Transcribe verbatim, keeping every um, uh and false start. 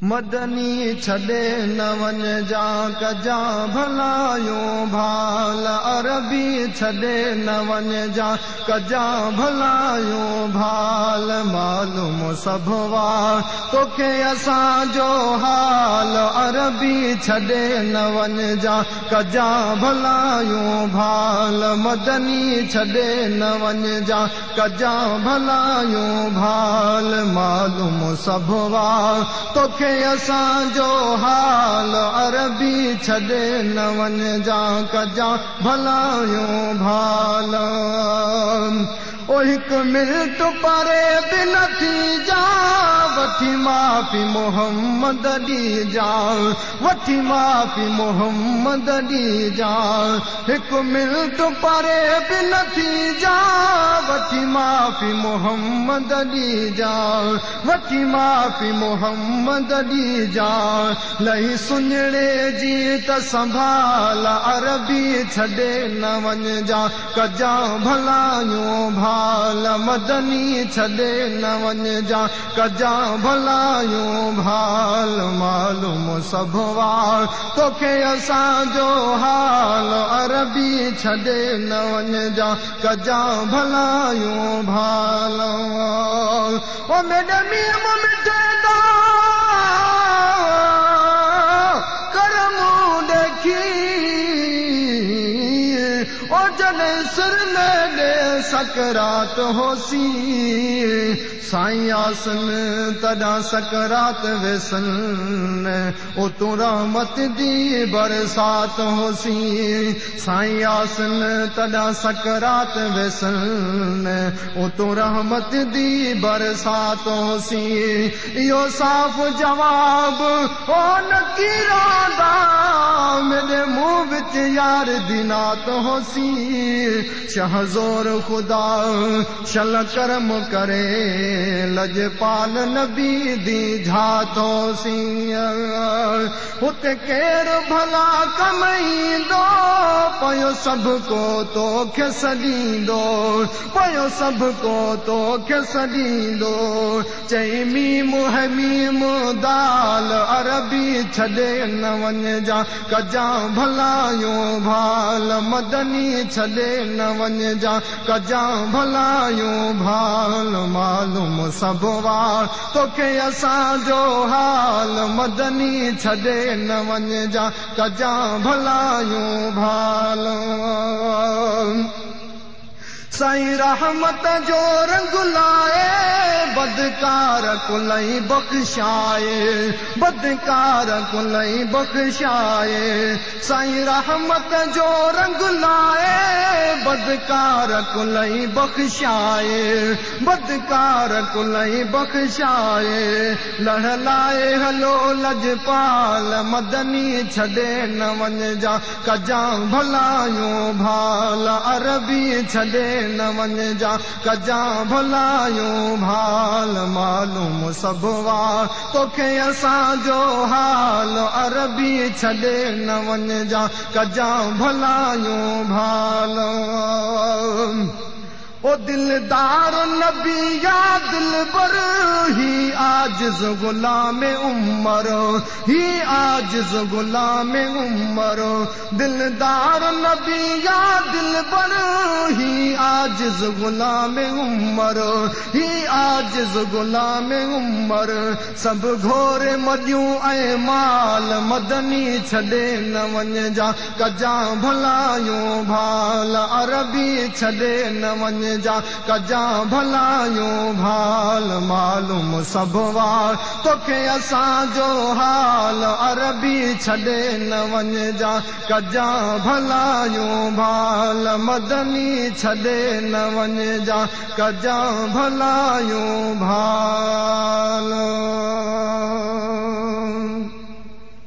मदनी छॾे न वञ जा कजा भलायूं भाल अरबी छॾे न वञ जा कजा भलायूं भाल मालूम सभु वार तोखे असांजो हाल अरबी छॾे न वञ जा कजा भलायूं भाल मदनी छॾे न वञ जा कजा भलायूं भाल मालूम सभु वार तोखे असांजो हाल अरबी छॾे न वञ जा कजा भलायूं भाल ओ हिकु मिंट परे बि नथी जा वठी माफ़ी मोहम्मद ॾी जा वठी माफ़ी मोहम्मद ॾी जा हिकु मिंट परे बि नथी जा वठी माफ़ी मोहम्मद ॾी जा वठी माफ़ी मोहम्मद ॾी जा लही सुञणे जी त संभाल अरबी छॾे न वञ जा कजा भलायूं भाल मदनी छॾे न वञ जा कजा भलायूं भाल मालूम सभु वार तोखे असांजो हाल अरबी छॾे न वञ जा कजा भलायूं भाल ओ मेडमी मिठे सकरात होसी साईं आसन तॾा सकरात वेसन ओ तू रहमत दी बरसात होसी साईं आसन तॾा सकरात वेसन ओ तू रहमत दी बरसात होसी इहो साफ़ जवाब ओ नकीरादा मेरे मुंह विच यार दिनात होसी शहज़ोर खुदा शल करम करे लजपाल नबी दी झातो सिंह हुते केरु भला कमाईंदो पयो सभु को तोखे सॾींदो पयो सभु को तोखे सॾींदो चई मीम है मीम दाल अरबी छॾे न वञ जा कजा भलायूं भाल मदनी छॾे न वञ जा कजा भलायूं भाल मालूम सभु वार तोखे असांजो हाल मदनी छॾे न वञ जा कजा भलायूं भाल साईं रहमत जो रंग लाए बदकार कुलई बख़्शाए बदकार कुलई बख़्शाए साईं रहमत जो रंग लाए बदकार कुलई बख़्शाए बदकार कुलई बख़्शाए लड़ लाए हलो लजपाल मदनी छॾे न वञ जा कजा भलायूं भाल अरबी छॾे न वञ जा कजा भलायूं भाल मालूम सभु वार तोखे असांजो हाल अरबी छॾे न वञ जा कजा भलायूं भाल ओ दिलदार नबी या दिलबर ही आजिज़ गुलाम उमर ही आजिज़ गुलाम उमर दिलदार नबी या दिलबर ही आजिज़ गुलाम उमर ही आजिज़ गुलाम उमर सभु घोरे मदियूं ऐं माल मदनी छॾे न वञ जा कजा भलायूं भाल अरबी छॾे न वञ जा कजा भलायूं भाल मालूम सभु वार तोखे असांजो हाल अरबी छॾे न वञ जा कजा भलायूं भाल मदनी छॾे न वञ जा कजा भलायूं भाल